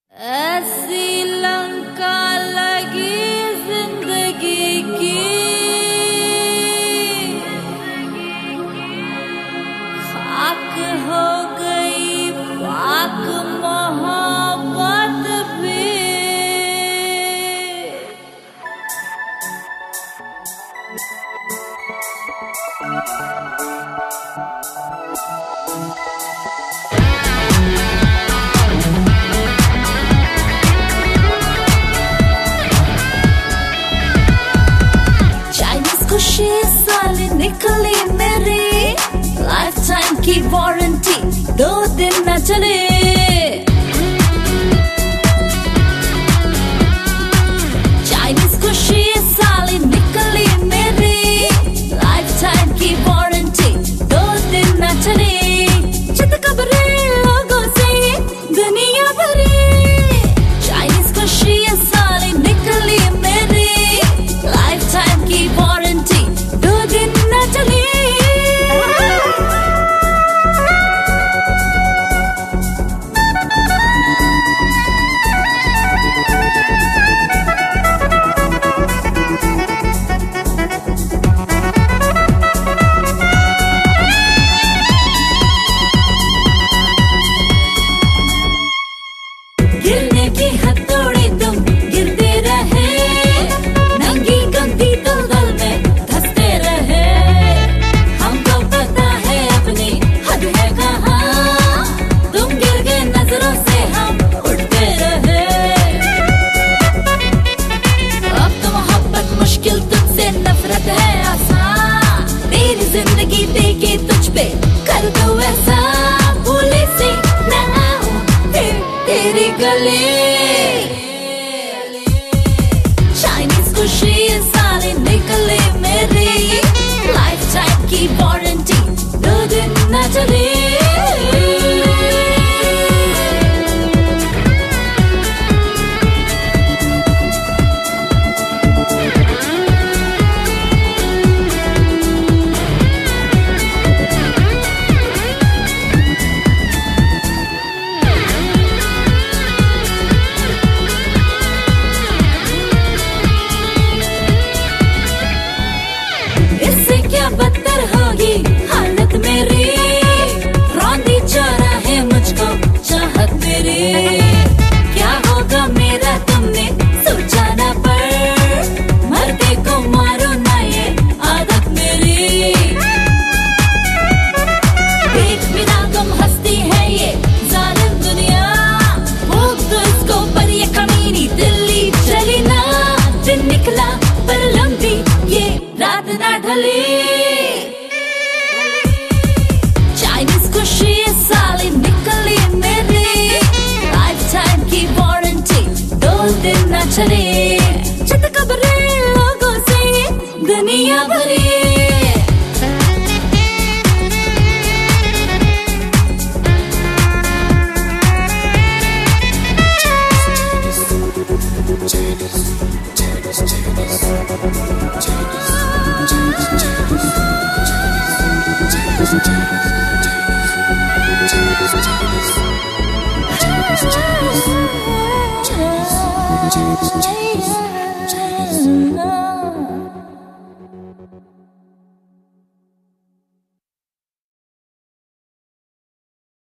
ऐसी लंका लगी जिंदगी की, खाक हो गई पाक मोहब्बत भी। खुशी साल निकली मेरी, लाइफ टाइम की वारंटी 2 दिन न चले। चाइनीज खुशी साल निकली मेरी, लाइफ टाइम की वारंटी 2 दिन न चले। चित खबरे लोगों से दुनिया भरी, चाइनीज खुशी साल निकली मेरी, लाइफ टाइम की वारंटी 2 दिन न चली। गिरने की हथौड़ी तुम गिरते रहे, नंगी गंदी दलदल में धंसते रहे। हमको पता है अपनी हद है कहाँ, तुम गिर गए नजरों से हम उठते रहे। अब तो मोहब्बत मुश्किल, तुझसे नफरत है आसान। तेरी जिंदगी देके तुझ पे कर दो ऐसा, भूले से न आऊं फिर तेरे गले। चाइनीज खुशी सारे निकले मेरी, लाइफ टाइम की वारंटी 2 दिन न चले। इससे क्या बदतर होगी हालत मेरी, रौंदी चौराहे मुझको चाहत मेरी। क्या होगा मेरा तुमने सोचा ना, पर मरते को मारो ना ये आदत मेरी। देख बिना तुम हंसती है ये जालिम दुनिया, भूख तो इसको पर ये कमीनी दिल्ली चली ना। दिन निकला पर लंबी ये रात ना ढली। चाइनीज खुशी साली निकली मेरी, लाइफ टाइम की वारंटी 2 दिन न चले। चित खबरे लोगों से दुनिया भरी। Chinese